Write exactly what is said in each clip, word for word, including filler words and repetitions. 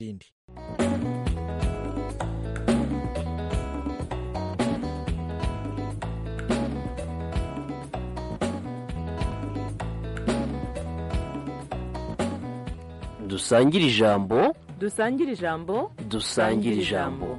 rindi. dusangire ijambo dusangire ijambo dusangire ijambo.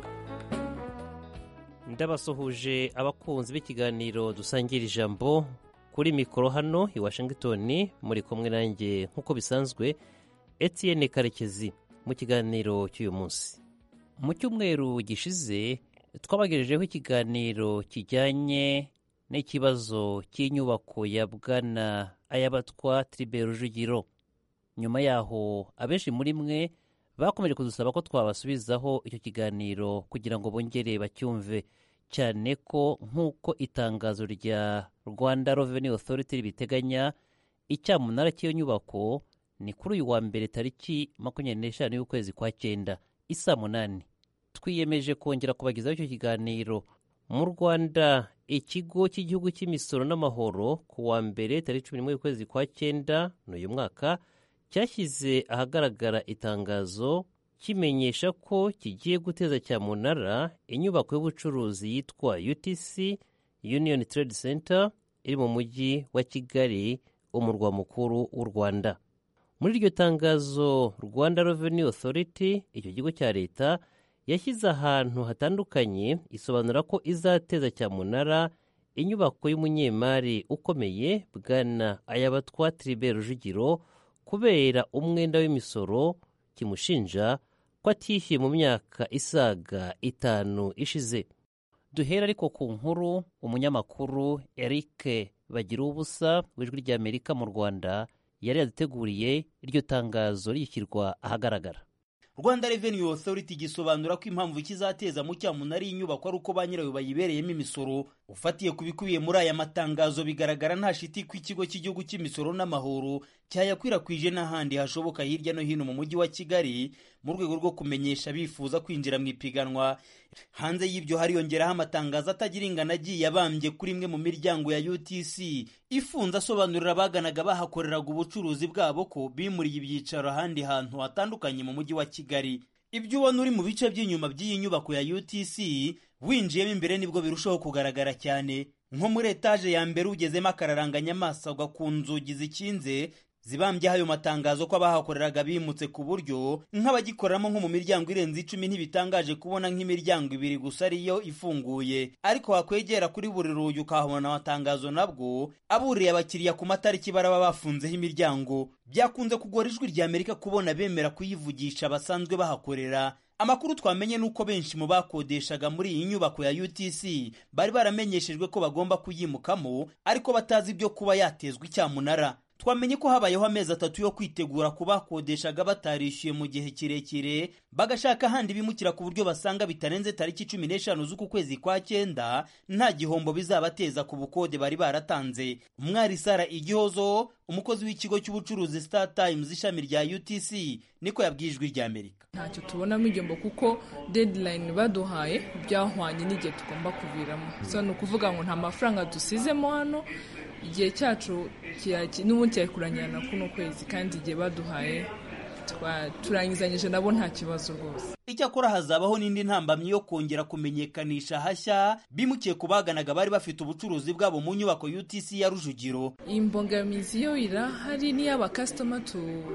ndabasuhuje abakunzi b'ikiganiro dusangira ijambo kuri mikoro hano i Washington, muri kumwe nanjye nk'uko bisanzwe Etienne Karekezi mu kiganiro cy'uyu munsi. Mu cyumweru gishize twabagejejeho ikiganiro kijyanye n'ikibazo cy'inyubako ya Bwana Ayabatwa Tribert Rujugiro. Nyuma yaho abenshi muri mwe bakomeje kudusaba ko twabasubizaho icyo kiganiro kugira ngo bongere bacyumve, cyane ko nk'uko itangazo rya Rwanda Revenue Authority ribiteganya, icyamunara cy'iyo nyubako ni kuri uyu wa mbere tariki makumyabiri n'eshanu y'ukwezi kwa cyenda isaa munani. Twiyemeje kongera kubagezaho icyo kiganiro. Mu Rwanda, ikigo cy'igihugu cy'imisoro n'amahoro ku wa mbere tariki cumi n'imwe y'ukwezi kwa cyenda n'uyu mwaka cyashyize ahagaragara itangazo kimenyesha ko kigiye guteza cyamunara inyubako y'ubucuruzi yitwa U T C Union Trade Center iri mu mujyi wa Kigali, umurwa mukuru w'u Rwanda. Muri iryo tangazo, Rwanda Revenue Authority, icyo kigo cya leta, yashyize ahantu hatandukanye isobanura ko izateza cyamunara inyubako y'umunyemari ukomeye Bwana Ayabatwa Tribert Rujugiro kubera umwenda w'imisoro kimushinja ko atishyuye mu myaka isaga itanu ishize. Duhera ariko ku nkuru umunyamakuru Eric Bagiruwubusa w'Ijwi ry'Amerika mu Rwanda yari yaduteguriye. Iryo tangazo rishyirwa ahagaragara. Rwanda Revenue Authority gisobanura ko impamvu kizateza mu cyamunara inyubako ari uko ba nyirayo bayibereyemo imisoro. Ufatiye ku bikubiye muri aya matangazo, bigaragara nta shiti ko ikigo cy'igihugu cy'imisoro n'amahoro cyayakwirakwije n'ahandi hashoboka hirya no hino mu mujyi wa Kigali mu rwego rwo kumenyesha bifuza kwinjira mu ipiganwa. Hanze y'ibyo hariyongeraho amatangazo atagira ingano agiye abambye kuri imwe mu miryango ya U T C ifunze asobanurira abaganaga bahakoreraga ubucuruzi bwabo ko bimuriye ibyicaro ahandi hantu hatandukanye mu mujyi wa Kigali. Ibyo ubona uri mu bice by'inyuma by'iyi nyubako ya U T C winjiyemo imbere nibwo birushaho kugaragara cyane. Nko muri etaje ya mbere ugezemo akararanganya amaso agwa ku nzugi zikinze zibambyeho ayo matangazo ko abahakoreraga bimutse, ku buryo nk'abagikoreramo nko mu miryango irenze icumi ntibitangaje kubona nk'imiryango ibiri gusa ariyo ifunguye. Ariko wakwegera kuri buri rugi ukahabona amatangazo nabwo aburiye abakiriya ku matariki baraba bafunzeho imiryango. Byakunze kugora Ijwi ry'Amerika kubona bemera kuyivugisha basanzwe bahakorera. Amakuru twamenye nuko benshi mu bakodeshaga muri iyi nyubako ya U T C bari baramenyeshejwe ko bagomba kuyimukamo, ariko batazi ibyo kuba yatezwa icyamunara. Twamenye ko habayeho amezi atatu yo kwitegura kubakodeshaga batarishyuye mu gihe kirekire, bagashaka ahandi bimukira ku buryo basanga bitarenze tariki cumi n'eshanu z'uku kwezi kwa cyenda nta gihombo bizabateza ku bukode bari baratanze. Umwari Sara Igihozo, umukozi w'ikigo cy'ubucuruzi Star Times ishami rya U T C, niko yabwiye Ijwi ry'Amerika. Ntacyo tubonamo igihombo kuko deadline baduhaye byahwanye n'igihe tugomba kuviramo. So ni ukuvuga ngo nta mafaranga dusizemo hano, igihe cyacu n'ubundi cyakurangirana kuno kwezi, kandi igihe baduhaye turangizanyije nabo nta kibazo rwose. Icyakora hazabaho n'indi ntambamyi yo kongera kumenyekanisha hashya bimukiye kubaganaga bari bafite ubucuruzi bwabo mu nyubako U T C ya Rujugiro. Imbogamizi yo irahari ni y'aba customer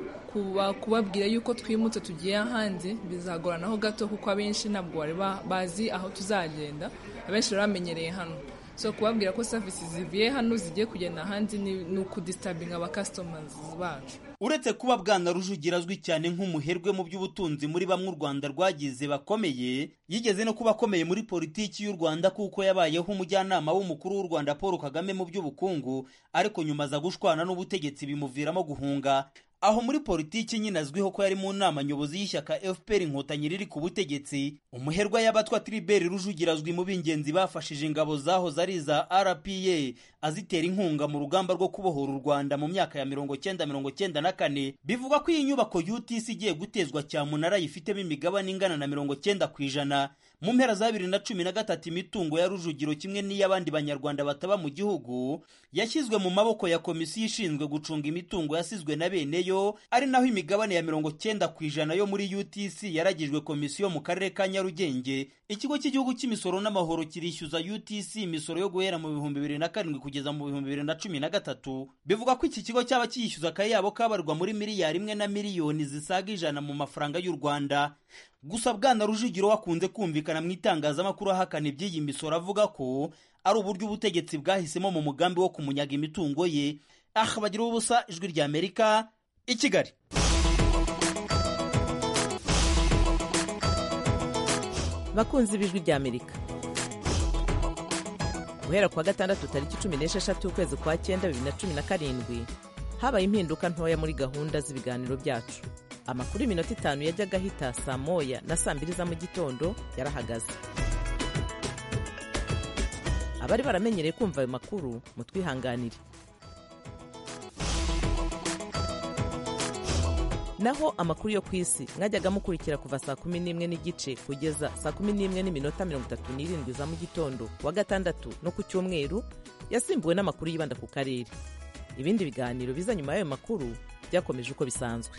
kuba kubabwira yuko twimutse tugiye ahandi bizagoranaho gato, kuko abenshi ntabwo bari bazi aho tuzagenda, abenshi baramenyereye hano. So kubabwira ko services zivuye hano zigiye kugenda ahandi ni ukudistabinga aba customers bacu. Uretse kuba Bwana Rujugiro azwi cyane nk'umuherwe mu by'ubutunzi muri bamwe u Rwanda rwagize bakomeye, yigeze no kuba akomeye muri politiki y'u Rwanda kuko yabayeho umujyanama w'umukuru w'u Rwanda Paul Kagame mu by'ubukungu, ariko nyuma aza gushwana n'ubutegetsi bimuviramo guhunga. Aho muri politiki nyine azwiho ko yari mu nama nyobozi y'ishyaka F P R Inkotanyi riri ku butegetsi. Umuherwa Ayabatwa Tribert Rujugiro azwi mu b'ingenzi bafashije ingabo zaho zari za R P A azitera inkunga mu rugamba rwo kubohora u Rwanda mu myaka ya mirongo cyenda mirongo cyenda na kane. Bivuga ko iyi nyubako U T C igiye gutezwa cyamunara yifitemo imigabane ingana na mirongo cyenda ku ijana. Mu mpera za bibiri na cumi na gatatu imitungo ya Rujugiro kimwe n'iy'abandi banyarwanda bataba mu gihugu yashyizwe mu maboko ya komisiyo ishinzwe gucunga imitungo yasizwe na bene yo ari naho imigabane ya mirongo cyenda ku ijana yo muri U T C yaragijwe komisiyo mu karere ka Nyarugenge. Ikigo cy'igihugu cy'imisoro n'amahoro kirishyuza U T C imisoro yo guhera mu bihumbi bibiri na karindwi kugeza mu bihumbi bibiri na cumi na gatatu. Bivuga ko iki kigo cyaba kiyishyuza akayabo kabarwa muri miliyari imwe na miliyoni zisaga ijana mu mafaranga y'u Rwanda. Gusa Bwana Rujugiro wakunze kumvikana mu itangazamakuru ahakana iby'iyi misoro, avuga ko ari uburyo ubutegetsi bwahisemo mu mugambi wo kumunyaga imitungo ye. Ah, bagira ubusa, Ijwi rya Amerika, i Kigali. Bakunzi b'Ijwi rya Amerika, guhera kuwa gatandatu tariki cumi n'esheshatu ukwezi kwa cyenda bibiri na cumi na karindwi habaye impinduka ntoya muri gahunda z'ibiganiro byacu. Amakuru iminota itanu yajyaga ahita saa moya na saa mbiri za mu gitondo yarahagaze. Abari baramenyereye kumva ayo makuru mutwihanganire. Naho amakuru yo ku isi mwajyaga mukurikira kuva saa kumi n'imwe n'igice kugeza saa kumi n'imwe n'iminota mirongo itatu n'irindwi za mu gitondo wa gatandatu no ku cyumweru yasimbuwe n'amakuru yibanda ku karere. Ibindi biganiro biza nyuma y'ayo makuru byakomeje uko bisanzwe.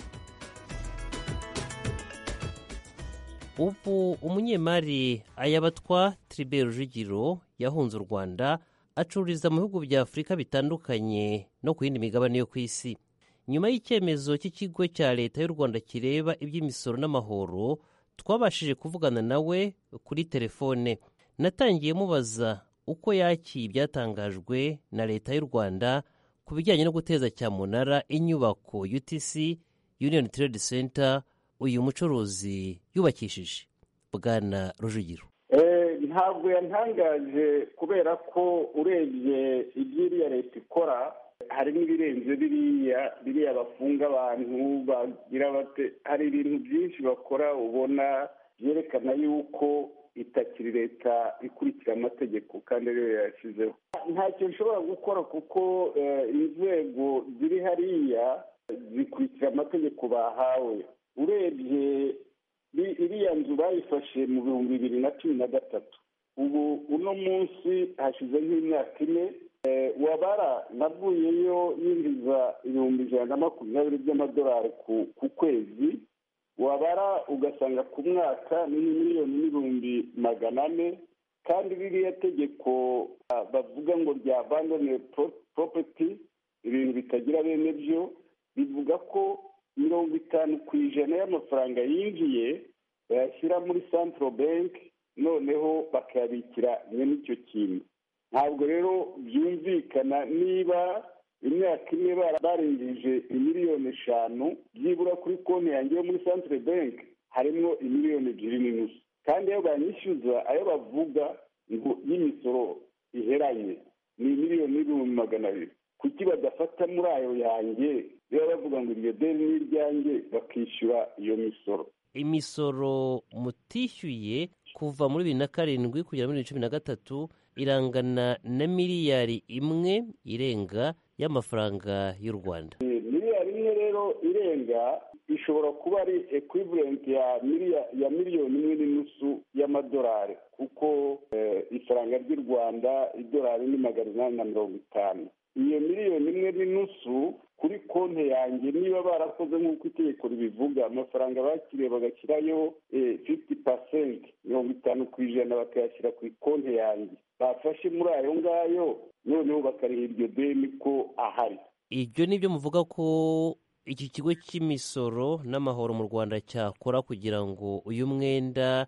Ubu umunyemari Ayabatwa Tribert Rujugiro yahunze u Rwanda acururiza mu bihugu bya Afurika bitandukanye no ku yindi migabane yo ku isi. Nyuma y'icyemezo cy'ikigo cya leta y'u Rwanda kireba iby'imisoro n'amahoro, twabashije kuvugana nawe kuri telefone. Natangiye mubaza uko yakiye ibyatangajwe na leta y'u Rwanda ku bijyanye no guteza cyamunara inyubako U T C Union Trade Center uyu mucuruzi yubakishije. Bwana Rujugiro: ntabwo yantangaje kubera ko urebye iby'iriya leta ikora hari n'ibirenze biriya biriya bafunga abantu bagira bate, hari ibintu byinshi bakora ubona byerekana yuko itakiri leta ikurikira amategeko kandi ariyo yashyizeho. Ntacyo nshobora gukora kuko inzego ziri hariya zikurikira amategeko bahawe. Urebye iriya nzu bayifashe mu bihumbi bibiri na cumi na gatatu, ubu uno munsi hashize nk'imyaka ine. Wabara navuyeyo yinjiza ibihumbi ijana na makumyabiri by'amadolari ku kwezi, wabara ugasanga ku mwaka ni miliyoni n'ibihumbi magana ane. Kandi ririya tegeko bavuga ngo rya abandoned property, ibintu bitagira bene byo, bivuga ko mirongo itanu ku ijana y'amafaranga yinjiye bayashyira muri Central Bank, noneho bakayabikira nyine icyo kintu. Ntabwo rero byumvikana niba imyaka ine barengeje miliyoni eshanu, byibura kuri konti yanjye yo muri Central Bank harimo miliyoni ebyiri n'inusu, kandi ayo banyishyuza ayo bavuga ngo y'imisoro iheranye ni miliyoni n'ibihumbi magana abiri. Kuki badafata muri ayo yanjye rero bavuga ngo iryo deni ni iryanjye bakishyura iyo misoro? Imisoro mutishyuye kuva muri bibiri na karindwi kugera muri cumi na gatatu irangana na miliyari imwe irenga y'amafaranga y'u Rwanda. Miliyari imwe rero irenga ishobora kuba ari equivalent ya ya miliyoni imwe n'inusu y'amadolari, kuko ifaranga ry'u Rwanda idolari ni magana inani na mirongo itanu. Iyo miliyoni imwe n'inusu kuri konti yanjye, niba barakoze nk'uko itegeko ribivuga, amafaranga bakiriye bagashyirayo fifty percent, mirongo itanu ku ijana bakayashyira ku konti yanjye, bafashe muri ayo ngayo noneho bakariha iryo deni ko ahari. Ibyo nibyo muvuga ko iki kigo cy'imisoro n'amahoro mu Rwanda cyakora kugira ngo uyu mwenda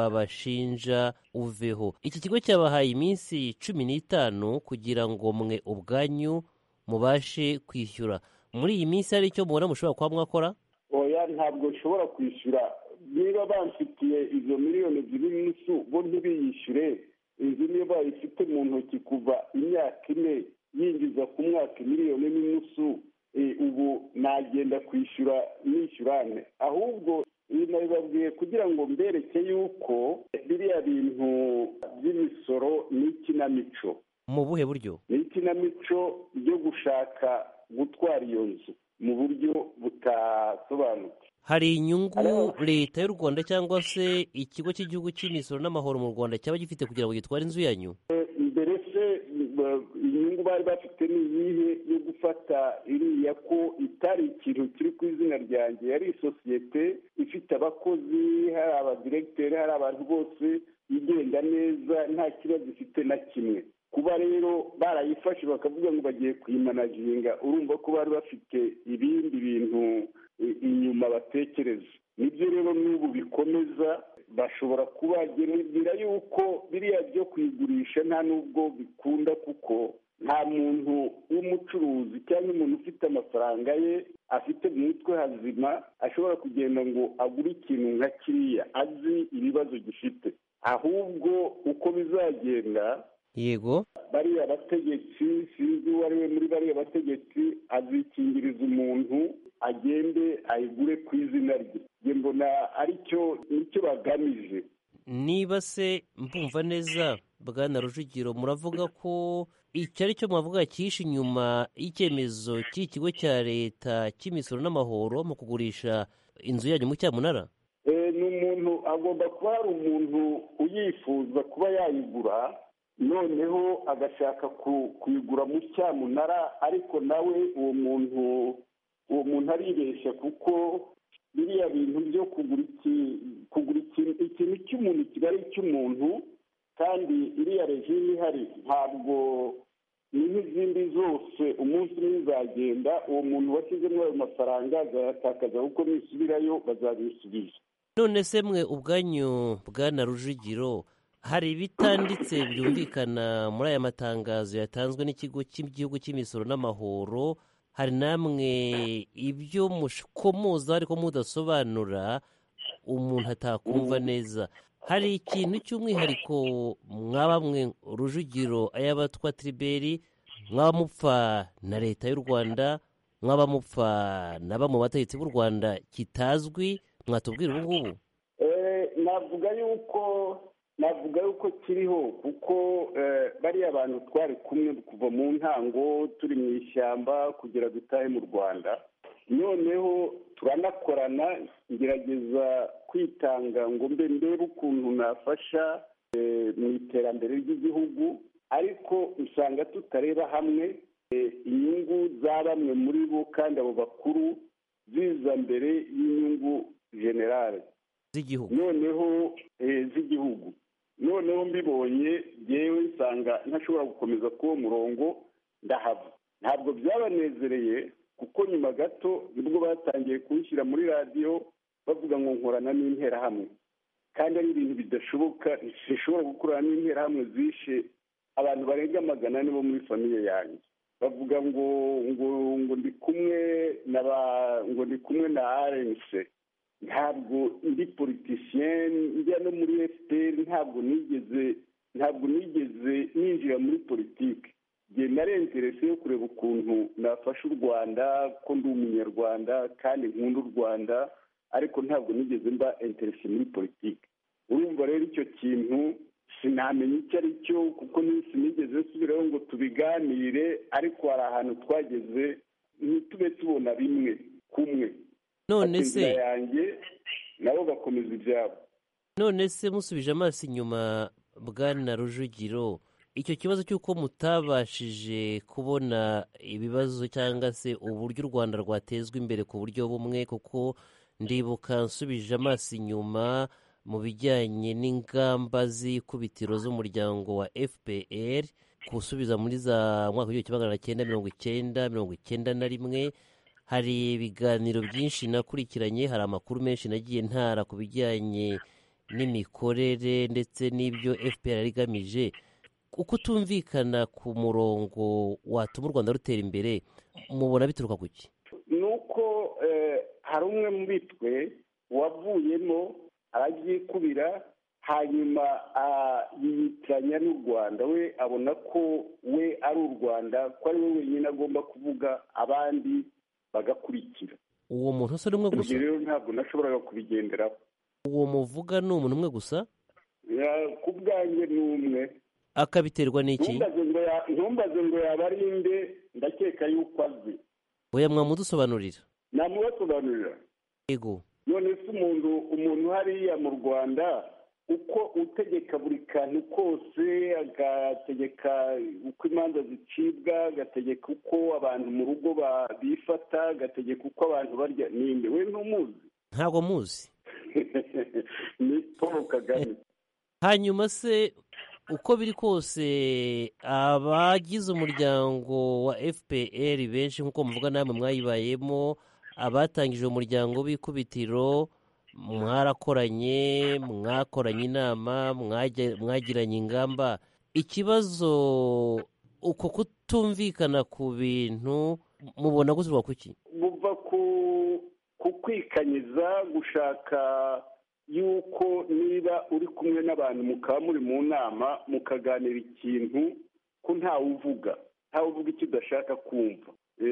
babashinja uveho. Iki kigo cyabahaye iminsi cumi n'itanu kugira ngo mwe ubwanyu mubashe kwishyura. Muri iyi minsi hari icyo mubona mushobora kuba mwakora? Oya, ntabwo nshobora kwishyura. Niba bamfitiye izo miliyoni ebyiri n'inusu bo ntibiyishyure, inzu niyo bayifite mu ntoki kuva imyaka ine yinjiza ku mwaka miliyoni n'inusu, ubu nagenda kwishyura nishyurane? Ahubwo nabibabwiye kugira ngo mbereke yuko biriya bintu by'imisoro ni ikinamico. Mu buhe buryo? Ni ikinamico ryo gushaka gutwara iyo nzu mu buryo butasobanutse. Hari inyungu leta y'u Rwanda cyangwa se ikigo cy'igihugu cy'imisoro n'amahoro mu Rwanda cyaba gifite kugira ngo gitware inzu yanyu? Mbere se inyungu bari bafite ni iyihe yo gufata iriya ko itari ikintu kiri ku izina ryanjye, yari isosiyete ifite abakozi, hari abadiregiteri, hari abantu bose igenda neza nta kibazo ifite na kimwe. Kuba rero barayifashe bakavuga ngo bagiye kuyimanaginga, urumva ko bari bafite ibindi bintu inyuma batekereza. Nibyo rero n'ubu bikomeza, bashobora kubagira yuko biriya byo kuyigurisha nta n'ubwo bikunda, kuko nta muntu w'umucuruzi cyangwa umuntu ufite amafaranga ye afite mu mutwe hazima ashobora kugenda ngo agure ikintu nka kiriya azi ibibazo gifite. Ahubwo uko bizagenda, yego, bariya bategetsi, sinzi uwo ari we muri bariya bategetsi, azikingiriza umuntu agende ayigure ku izina rye. Njye mbona aricyo nicyo bagamije. Niba se mbumva neza Bwana Rujugiro, muravuga ko icyo ari cyo mwavuga cyihishe inyuma y'icyemezo cy'ikigo cya leta cy'imisoro n'amahoro mu kugurisha inzu yanyu mu cyamunara? Ni umuntu, agomba kuba hari umuntu uyifuza kuba yayigura, noneho agashaka kuyigura mu cyamunara, ariko nawe uwo muntu uwo muntu aribeshya, kuko biriya bintu byo kugura kugura ikintu cy'umuntu kiba ari icy'umuntu, kandi iriya regime ihari ntabwo ni nk'izindi zose, umunsi umwe izagenda uwo muntu washyizemo ayo mafaranga azayatakaza, kuko nisubirayo bazabisubiza. None se mwe ubwanyu Bwana Rujugiro, hari ibitanditse byumvikana muri aya matangazo yatanzwe n'ikigo cy'igihugu cy'imisoro n'amahoro? Hari namwe ibyo mukomoza ariko mudasobanura umuntu atakumva neza? Hari ikintu cy'umwihariko mwaba mwe Rujugiro Ayabatwa Tribert mwaba mupfa na leta y'u Rwanda, mwaba mupfa na bamwe mu bategetsi b'u Rwanda kitazwi, mwatubwira ubu ngubu? navuga yuko navuga yuko kiriho, kuko bariya abantu twari kumwe kuva mu ntango turi mu ishyamba kugera dutahe mu Rwanda, noneho turanakorana, ngerageza kwitanga ngo mbe ndebe ukuntu nafasha mu iterambere ry'igihugu, ariko usanga tutareba hamwe inyungu za bamwe muri bo, kandi abo bakuru ziza mbere y'inyungu generale z'igihugu, noneho z'igihugu. Noneho mbibonye yewe nsanga ntashobora gukomeza kuwo murongo, ndahava. Ntabwo byabanezereye, kuko nyuma gato nibwo batangiye kuwushyira muri radiyo bavuga ngo nkorana n'interahamwe, kandi ari ibintu bidashoboka. Zishobora gukorana n'interahamwe zishe abantu barenga magana ane bo muri famiye yanjye. Bavuga ngo ngo ngo ndi kumwe na ngo ndi kumwe na R N C. Ntabwo ndi politicien, njya no muri F P R, ntabwo nigeze ntabwo nigeze ninjira muri politiki. Njye nari interese yo kureba ukuntu nafasha u Rwanda, ko ndi umunyarwanda kandi nkunda u Rwanda, ariko ntabwo nigeze mba interese muri politiki. Urumva rero icyo kintu sinamenya icyo ari cyo, kuko sinigeze subiraho ngo tubiganire, ariko hari ahantu twageze ntitube tubona bimwe kumwe. None se yanjye nabo bakomeza ibyabo. None se musubije amaso inyuma Bwana Rujugiro, icyo kibazo cy'uko mutabashije kubona ibibazo cyangwa se uburyo u Rwanda rwatezwa imbere ku buryo bumwe, kuko ndibuka nsubije amaso inyuma mu bijyanye n'ingamba z'ikubitiro z'umuryango wa F P R gusubiza muri za mwaka w'igihumbi kimwe magana cyenda mirongo icyenda mirongo icyenda na rimwe. Hari ibiganiro byinshi nakurikiranye, hari amakuru menshi nagiye ntara ku bijyanye n'imikorere ndetse n'ibyo F P R igamije. Uko tumvikana ku murongo watuma u Rwanda rutera imbere, mubona bituruka ku ki? Nuko hari umwe muri twe wavuyemo arabyikubira, hanyuma yiyitiranya n'u Rwanda. We abona ko we ari u Rwanda, ko ari we wenyine agomba kuvuga, abandi bagakurikira. Uwo muntu usa n'umwe gusa? Rero ntabwo nashoboraga kubigenderaho. Uwo muvuga ni umuntu umwe gusa? Ku bwanjye ni umwe. Akabiterwa n'iki? Ntumbaze ngo yabarinde, ndakeka yuko azi. Oya, mwamudusobanurira? Namubasobanurira. Yego. None se umuntu umuntu hariya mu Rwanda uko utegeka buri kantu kose, agategeka uko imanza zicibwa, agategeka uko abantu mu rugo bifata, agategeka uko abantu barya. Ninde? We ntumuzi? ntabwo muzi. Ni Paul Kagame. hanyuma se uko biri kose abagize umuryango wa F P R benshi nk'uko muvuga namwe mwayibayemo, abatangije umuryango w'ikubitiro, mwarakoranye, mwakoranye inama, mwagiranye ingamba. Ikibazo uko kutumvikana ku bintu mubona gusubwa kuki? Buva ku kwikanyiza, gushaka yuko niba uri kumwe n'abantu mukaba muri mu nama mukaganira ikintu ko ntawe uvuga ntawe uvuga icyo udashaka kumva,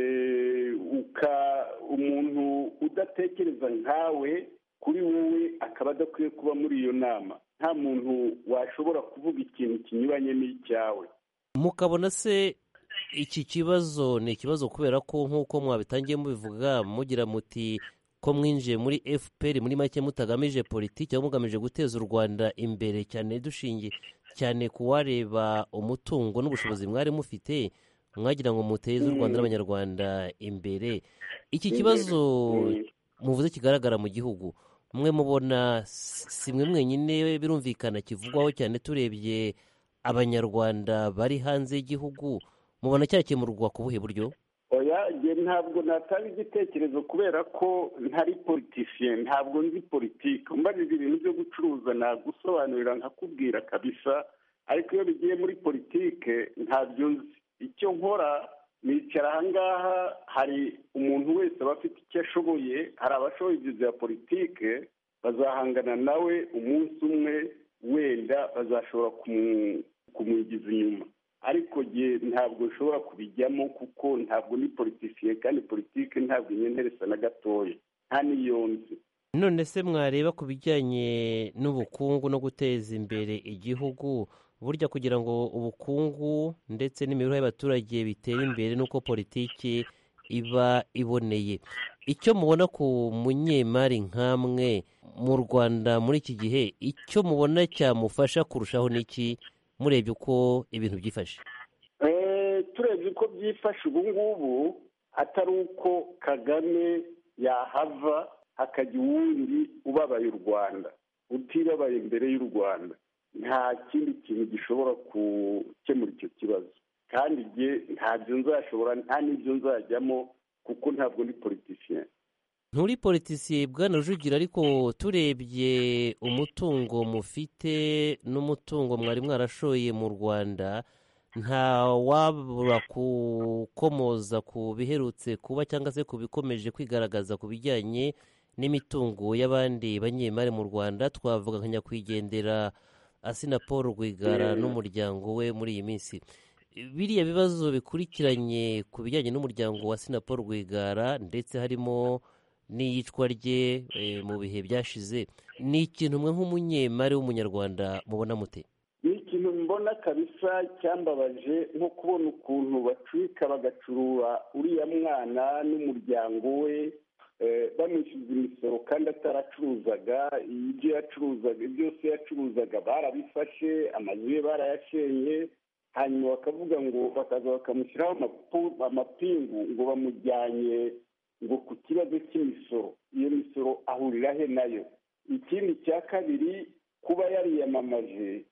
umuntu udatekereza nkawe kuri wowe akaba adakwiye kuba muri iyo nama. Nta muntu washobora kuvuga ikintu kinyuranye n'icyawe. Mukabona se iki kibazo ni ikibazo kubera ko nk'uko mwabitangiye mubivuga mugira muti ko mwinjiye muri F P R muri make mutagamije politiki cyangwa mugamije guteza u Rwanda imbere, cyane dushingiye cyane kuwareba umutungo n'ubushobozi mwari mufite, mwagira ngo muteze u Rwanda n'abanyarwanda imbere. Iki kibazo muvuze kigaragara mu gihugu, mwe mubona si mwe mwenyine birumvikana kivugwaho cyane, turebye abanyarwanda bari hanze y'igihugu, mubona cyakemurwa ku buhe buryo? Oya, ntabwo natanga igitekerezo kubera ko ntari politician, ntabwo nzi politiki. Umbajije ibintu byo gucuruza nagusobanurira nkakubwira kabisa, ariko iyo bigiye muri politiki ntabyo nzi. Icyo nkora nicara ahangaha, hari umuntu wese aba afite icyo ashoboye, hari abashoboye ibyo bya politiki bazahangana nawe umunsi umwe, wenda bazashobora kumwigiza inyuma, ariko jye ntabwo nshobora kubijyamo kuko ntabwo ni politiciye, kandi politiki ntabwo inyenderesa na gatoya, nta n'iyo nzi. None se mwareba ku bijyanye n'ubukungu no guteza imbere igihugu, burya kugira ngo ubukungu ndetse n'imibereho y'abaturage bitere imbere n'uko politiki iba iboneye, icyo mubona ku munyemari nk'amwe mu Rwanda muri iki gihe, icyo mubona cyamufasha kurushaho n'iki murebye uko ibintu byifashe? Turebye uko byifashe ubu ngubu, atari uko Kagame yahava hakajya uwundi ubabaye u Rwanda, utibabaye imbere y'u Rwanda, nta kindi kintu gishobora gukemura icyo kibazo. Kandi jye ntabyo nzashobora, nta n'ibyo nzajyamo kuko ntabwo ndi politician. Nturi politiciye Bwana Rujugira, ariko turebye umutungo mufite n'umutungo mwari mwarashoye mu Rwanda, nta wabura kukomoza ku biherutse kuba cyangwa se ku bikomeje kwigaragaza ku bijyanye n'imitungo y'abandi banyemari mu Rwanda. Twavuga nka nyakwigendera Asina Paul Rwigara n'umuryango we muri iyi minsi. Biriya bibazo bikurikiranye ku bijyanye n'umuryango wa Asina Paul Rwigara ndetse harimo n'iyicwa rye mu bihe byashize, ni ikintu mwe nk'umunyemari w'umunyarwanda mubona mute? Ni ikintu mbona kabisa cyambabaje, nko kubona ukuntu bacurika bagacurura uriya mwana n'umuryango we, bamwishyuza imisoro kandi ataracuruzaga. Ibyo yacuruzaga byose yacuruzaga barabifashe, amazu ye barayashenye, hanyuma bakavuga ngo bakaza bakamushyiraho amapingu ngo bamujyanye ngo ku kibazo cy'imisoro. Iyo misoro ahurira he nayo? Ikindi cya kabiri, kuba yariyamamaje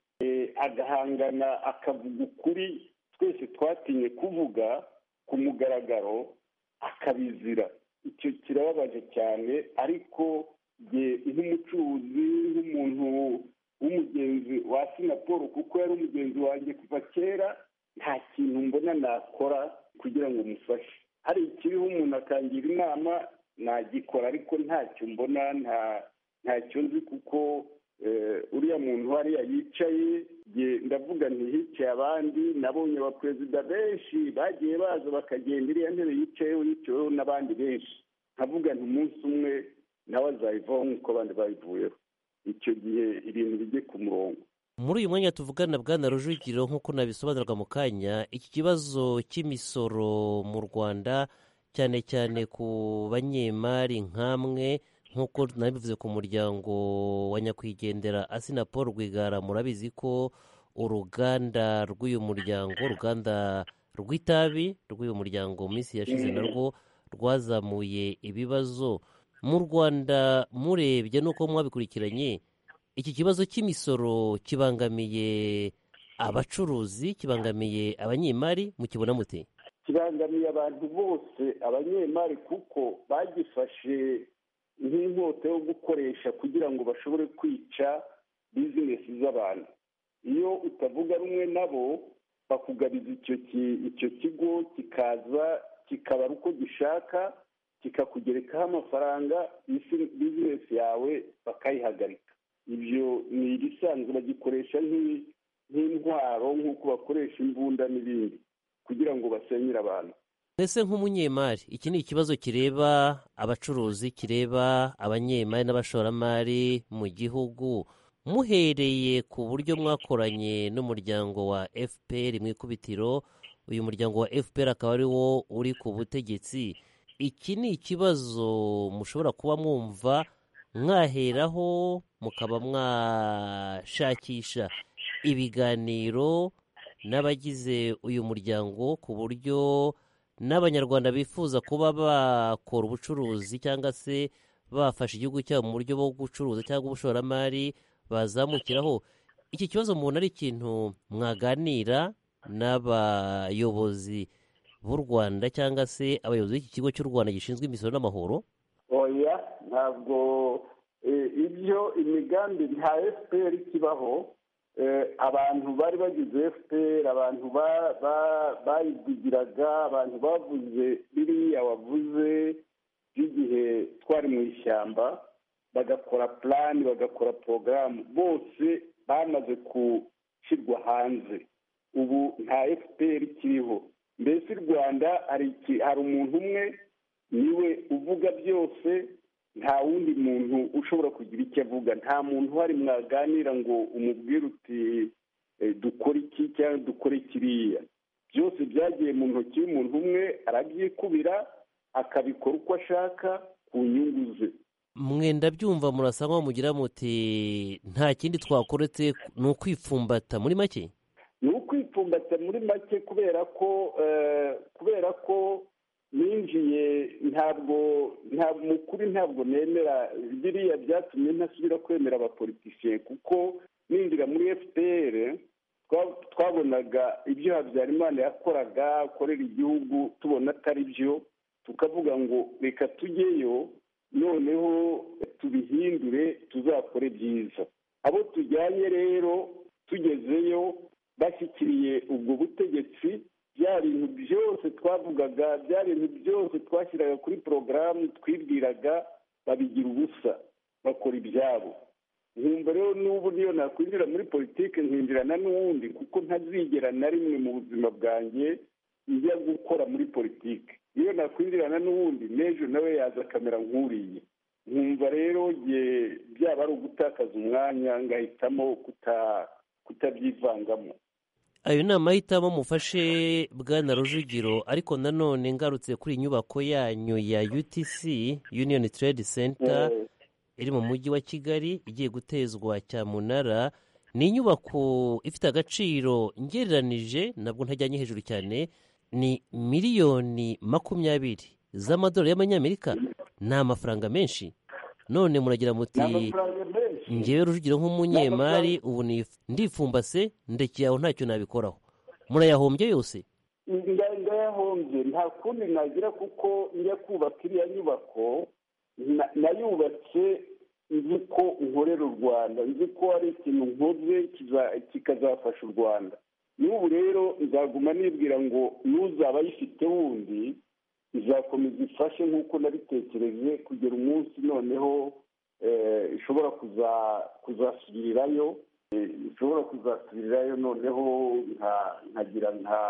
agahangana akavuga ukuri twese twatinye kuvuga ku mugaragaro akabizira, icyo kirababaje cyane. Ariko jye nk'umucuruzi, nk'umuntu w'umugenzi wa Asina Paul, kuko yari umugenzi wanjye kuva kera, nta kintu mbona nakora kugira ngo mufashe. Hari ikiriho umuntu akangira inama nagikora, ariko ntacyo mbona, nta ntacyo nzi, kuko uriya muntu hariya yicaye, ndavuga ntihicaye abandi. Nabonye abaperezida benshi bagiye baza bakagenda, iriya ntebe yicayeho yicayeho n'abandi benshi, nkavuga nti umunsi umwe nawe azayivaho nk'uko abandi bayivuyeho. Icyo gihe ibintu bijye ku murongo. Muri uyu mwanya tuvugana Bwana Rujugiro, nk'uko nabisobanuraga mu kanya, iki kibazo cy'imisoro mu Rwanda cyane cyane ku banyemari nk'amwe nk'uko nabivuze ku muryango wa nyakwigendera Asina Paul Rwigara, murabizi ko uruganda rw'uyu muryango, uruganda rw'itabi rw'uyu muryango mu minsi yashize narwo rwazamuye ibibazo. Mu Rwanda murebye n'uko mwabikurikiranye, iki kibazo cy'imisoro kibangamiye abacuruzi, kibangamiye abanyemari, mukibona mute? Kibangamiye abantu bose, abanyemari, kuko bagifashe nk'inkota yo gukoresha kugira ngo bashobore kwica bizinesi z'abantu. Iyo utavuga rumwe nabo bakugabiza icyo icyo kigo, kikaza kikabara uko gishaka, kikakugerekaho amafaranga, bizinesi yawe bakayihagarika. Ibyo ni ibisanzwe, bagikoresha nk'intwaro nk'uko bakoresha imbunda n'ibindi kugira ngo basenyere abantu. Mbese nk'umunyemari, iki ni ikibazo kireba abacuruzi, kireba abanyemari n'abashoramari mu gihugu. Muhereye ku buryo mwakoranye n'umuryango wa F P R mu ikubitiro, uyu muryango wa F P R akaba ari wo uri ku butegetsi, iki ni ikibazo mushobora kuba mwumva mwaheraho mukaba mwashakisha ibiganiro n'abagize uyu muryango ku buryo n'abanyarwanda bifuza kuba bakora ubucuruzi cyangwa se bafasha igihugu cyabo mu buryo bwo gucuruza cyangwa ubushoramari bazamukiraho. Iki kibazo mubona ari ikintu mwaganira n'abayobozi b'u Rwanda cyangwa se abayobozi b'iki kigo cy'u Rwanda gishinzwe imisoro n'amahoro? Oya, ntabwo ibyo imigambi nta F P R ikibaho. Abantu bari bagize F P R, abantu bayivugiraga, abantu bavuze biriya wavuze by'igihe twari mu ishyamba, bagakora plan, bagakora porogaramu, bose bamaze gushyirwa hanze. Ubu nta F P R ikiriho. Mbese u Rwanda hari umuntu umwe niwe uvuga byose, nta wundi muntu ushobora kugira icyo avuga. Nta muntu uhari mwaganira ngo umubwire uti dukore iki cyangwa dukore kiriya. Byose byagiye mu ntoki y'umuntu umwe, arabyikubira akabikora uko ashaka ku nyungu ze. Mwenda byumva murasa nkaho mugira muti nta kindi twakoretse ni ukwipfumbata muri make? Ni ukwipfumbata muri make, kubera ko kubera ko ninjiye, ntabwo ntabwo mukuri ntabwo nemera biriya byatumye ntasubira kwemera abapolitisiye, kuko ninjira muri F P R twabonaga ibyo Habyarimana yakoraga akorera igihugu, tubona atari byo, tukavuga ngo reka tujyeyo noneho tubihindure, tuzakore byiza. Abo tujyanye rero tugezeyo bashyikiriye ubwo butegetsi, bya bintu byose twavugaga, bya bintu byose twashyiraga kuri porogaramu twibwiraga, babigira ubusa, bakora ibyabo. Nkumva rero n'ubu niyo nakwinjira muri politiki nkinjirana n'uwundi, kuko ntazigera na rimwe mu buzima bwanjye njya gukora muri politiki. Iyo nakwinjirana n'uwundi n'ejo nawe yaza akamera nk'uriye. Nkumva rero byaba ari ugutakaza umwanya, ngahitamo kutabyivangamo. Ayo ni amahitamo mufashe Bwana Rujugiro, ariko nanone ngarutse kuri inyubako yanyu ya U T C, Union Trade Center, iri mu mujyi wa Kigali, igiye gutezwa cyamunara. Ni inyubako ifite agaciro ngereranije, nabwo ntajyanye hejuru cyane, ni miliyoni makumyabiri z'amadolari y'amanyamerika. Ni amafaranga menshi. None muragira muti ngewe Rujugiro nk'umunyemari ubu ndipfumbase, ndekeye aho ntacyo nabikoraho. Murayahombye yose? Ndayahombye, nta kundi nagira, kuko njya kubaka iriya nyubako nayubatse nzi ko nkorera u Rwanda, nzi ko ari ikintu nkoze kikazafasha u Rwanda. N'ubu rero nzaguma nibwira ngo n'uzaba ayifite wundi izakomeza ifashe nk'uko nabitekereje, kugera umunsi noneho ishobora kuzasubirirayo, ishobora kuzasubirirayo noneho nkagira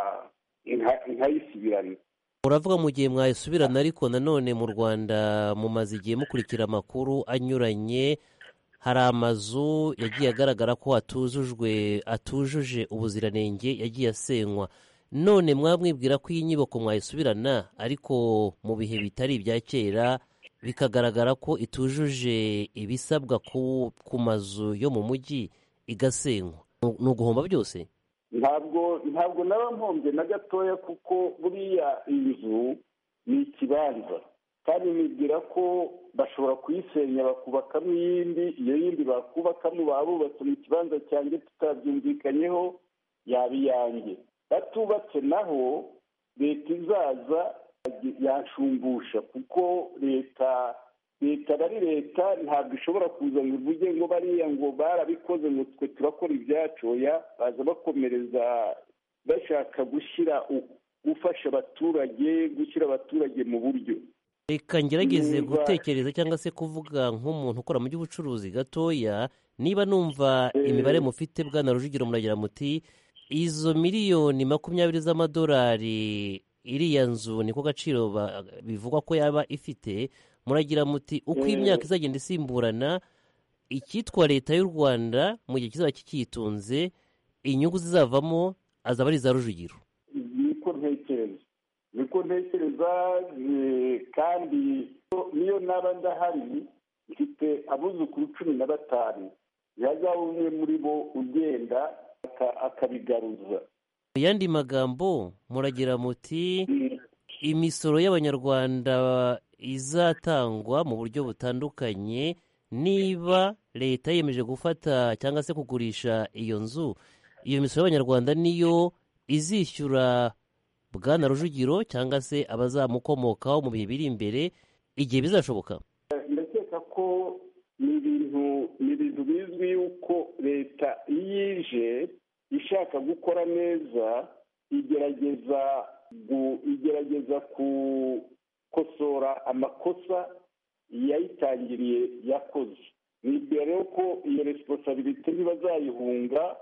nkayisubirane. Uravuga mu gihe mwayisubirana, ariko nanone mu Rwanda mumaze igihe mukurikira amakuru anyuranye, hari amazu yagiye agaragara ko atujujwe atujuje ubuziranenge yagiye asenywa. None mwamwibwira ko iyi nyubako mwayisubirana, ariko mu bihe bitari ibya kera bikagaragara ko itujuje ibisabwa ku, ku mazu yo mu mujyi igasenywa, ni uguhomba byose? ntabwo ntabwo naba mpombye na gatoya, kuko buriya inzu ni ikibanza, kandi nibwira ko bashobora kuyisenya bakubakamo iyindi, iyo yindi bakubakamo baba bubatse mu kibanza cyanjye tutabyumvikanyeho yaba iyanjye. batubatse naho leta izaza yanshumbusha, kuko leta leta ari leta, ntabwo ishobora kuza ngo ivuge ngo bariya ngo barabikoze ngo twe turakora ibyacu. oya, baza bakomereza bashaka gushyira gufasha abaturage, gushyira abaturage mu buryo. reka ngerageze gutekereza cyangwa se kuvuga nk'umuntu ukora mu by'ubucuruzi gatoya, niba numva imibare mufite bwana Rujugiro, muragira muti izo miliyoni makumyabiri z'amadolari iriya nzu niko gaciro bivugwa ko yaba ifite, muragira muti uko imyaka izagenda isimburana, icyitwa leta y'u Rwanda mu gihe kizaba kikitunze, inyungu zizavamo azaba ari iza Rujugiro. niko ntekereza niko ntekereza kandi niyo naba ndahari mfite abuzukuru cumi na batanu, yazaba umwe muri bo ugenda akabigaruza. mu yandi magambo muragira muti imisoro y'abanyarwanda izatangwa mu buryo butandukanye niba leta yemeje gufata cyangwa se kugurisha iyo nzu, iyo misoro y'abanyarwanda niyo izishyura bwana Rujugiro cyangwa se abazamukomokaho mu bihe biri imbere, igihe bizashoboka. ndakeka ko ni ibintu ni ibintu bizwi yuko leta iyo ije ishaka gukora neza igerageza igerageza gukosora amakosa yayitangiriye yakoze. nibwira rero ko iyo resiponsabirite ntibazayihunga,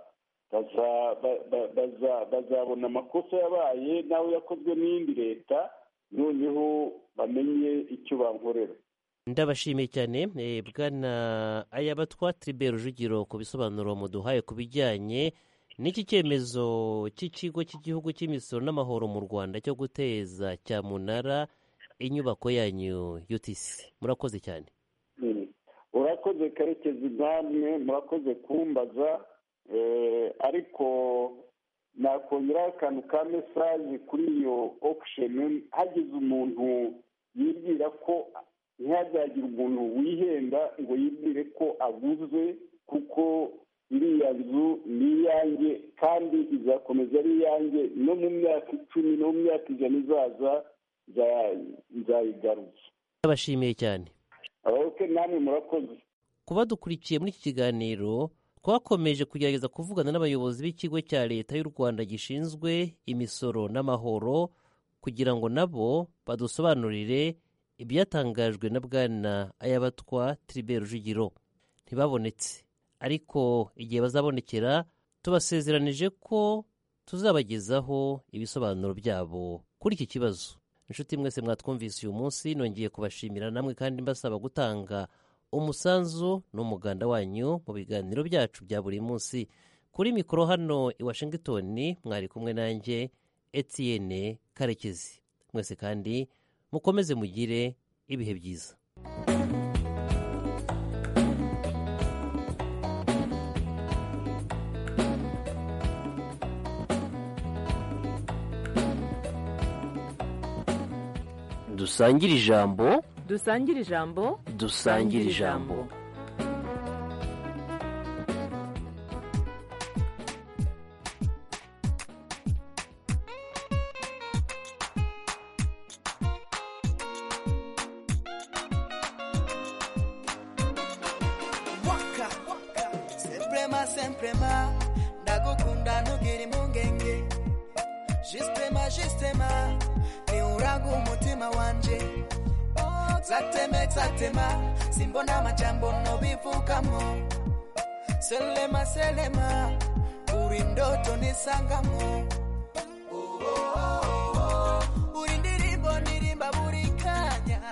bazabona amakosa yabaye nawe yakozwe n'iyindi leta, noneho bamenye icyo bankorera. ndabashimiye cyane bwana Ayabatwa Tribert Rujugiro ku bisobanuro muduhaye ku bijyanye n'iki cyemezo cy'ikigo cy'igihugu cy'imisoro n'amahoro mu Rwanda cyo guteza cyamunara inyubako yanyu U T C. murakoze cyane. urakoze Karekezi, namwe murakoze kumbaza, ariko nakongeraho akantu ka mesaje kuri iyo auction. hagize umuntu yibwira ko ntihazagire umuntu wihenda ngo yibwire ko aguze, kuko iriya nzu ni iyanjye kandi izakomeza ari iyanjye no mu myaka icumi no mu myaka ijana izaza nzayigaruza. ndabashimiye cyane. abayoboke namwe murakoze kuba dukurikiye muri iki kiganiro. twakomeje kugerageza kuvugana n'abayobozi b'ikigo cya leta y'u Rwanda gishinzwe imisoro n'amahoro kugira ngo nabo badusobanurire ibyatangajwe na bwana Ayabatwa Tribert Rujugiro. ntibabonetse, ariko igihe bazabonekera tubasezeranije ko tuzabagezaho ibisobanuro byabo kuri iki kibazo. inshuti mwese mwatwumvise uyu munsi, nongeye kubashimira namwe kandi mbasaba gutanga umusanzu n'umuganda wanyu mu biganiro byacu bya buri munsi. kuri mikoro hano i Washington mwari kumwe nanjye Etienne Karekezi. mwese kandi mukomeze mugire ibihe byiza. dusangire ijambo dusangire ijambo dusangire ijambo Semprema ndagukunda ntugire impungenge, Justema Justema ni uragu umutima wanje. Zateme zatema simbona amajambo no bivugamo, Selema Selema uri ndoto nisangamo. Uri ndirimbo ndirimba buri kanya,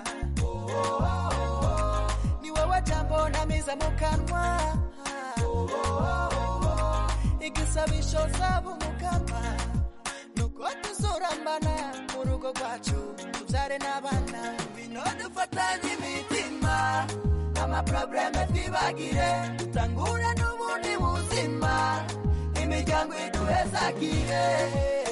ni wowe jambo namiza mu kanwa. Igisabisho zabo mukama nuko tuzorambana mu rugo rwacu. tubyare n'abana bino dufatanye imitima amaprobleme twibagire tangure n'ubundi buzima imiryango iduhezagire